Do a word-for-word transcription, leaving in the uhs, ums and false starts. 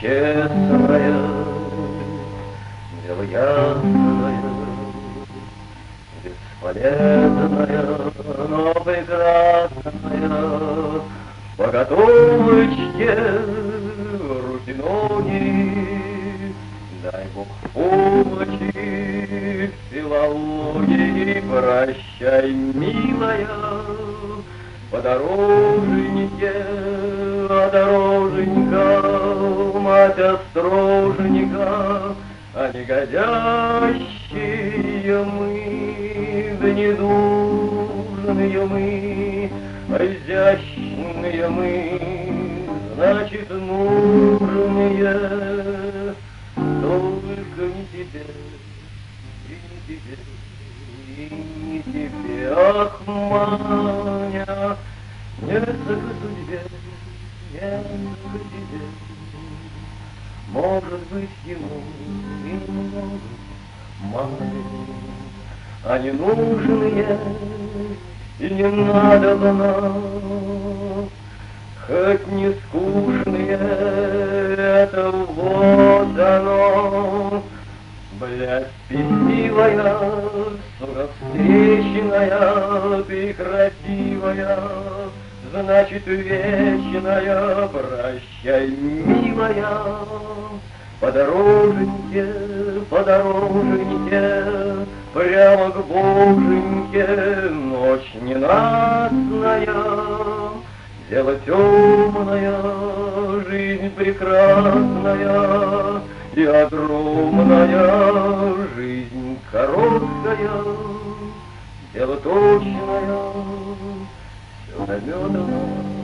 честное, дело ясное, бесполезное, но прекрасное. По готовочке руки-ноги, дай Бог помощи, филологии, прощай, милая. Подорожники, а дороженька, мать острожника, а негодящие мы, да недужные мы, а изящные мы, значит, нужные, только не тебе, и не тебе. И не тебе, ах, Маня, не к судьбе, не к тебе. Может быть, ему и много, Маня, а ненужные и не надо нам, хоть не скучные, это вот оно. Блядь, спесивая, сука встреченная, ты красивая, значит вечная, прощай, милая. Подороженьке, подороженьке, прямо к боженьке, ночь ненастная, дело темное, жизнь прекрасная, и огромная жизнь короткая, дело точное, все наметано.